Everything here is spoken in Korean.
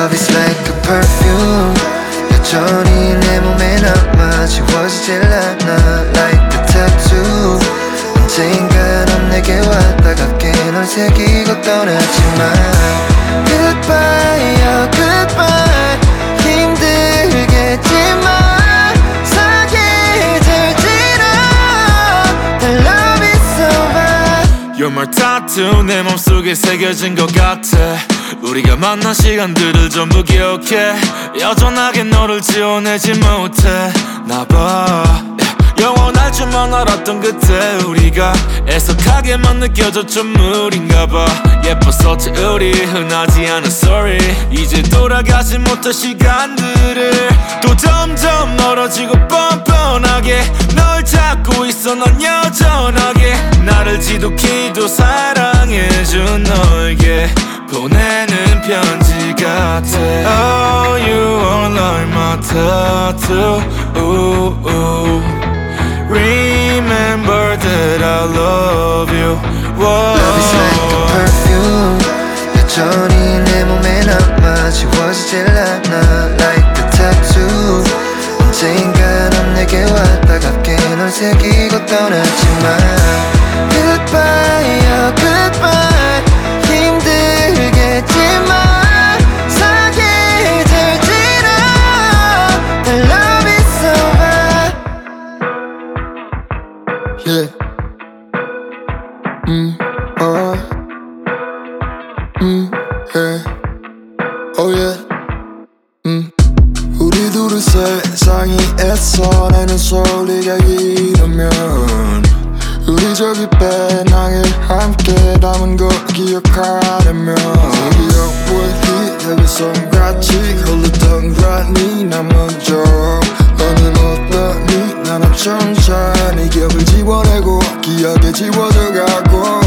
Love is like a perfume 여전히 내 몸에 남아 지워지질 않아 Like a tattoo 언젠가 넌 내게 왔다 갈게 널 새기고 떠나지만 Goodbye, oh goodbye 힘들겠지만 사계절 지나 I love it so bad You're my tattoo 내 맘속에 새겨진 것 같아 우리가 만난 시간들을 전부 기억해 여전하게 너를 지워내지 못해 나봐 영원할 줄만 알았던 그때 우리가 애석하게만 느껴졌던 물인가봐 예뻤었지 우리 흔하지 않은 story 이제 돌아가지 못할 시간들을 또 점점 멀어지고 뻔뻔하게 널 찾고 있어 넌 여전하게 나를 지독히도 사랑해준 너에게 보내는 편지 같아 Oh you are like my tattoo ooh, ooh. Remember that I love you Whoa. Love is like a perfume 여전히 내 몸에 남아 지워지질 않아 Like a tattoo 언젠가 넌 내게 왔다 갈게 널 새기고 떠나지만 Goodbye, oh goodbye 힘들겠지만 사계절 지나 I love it so bad Yeah yeah Oh yeah 우리 둘의 세상이 애써 내는 소리가 이러면 우리 저기 배낭에 함께 담은 거 기억하려면 기억을 희대에서같이 흘렀던 그라니 나 먼저 너는 어떠니 난 천천히 기억을 지워내고 기억에 지워져가고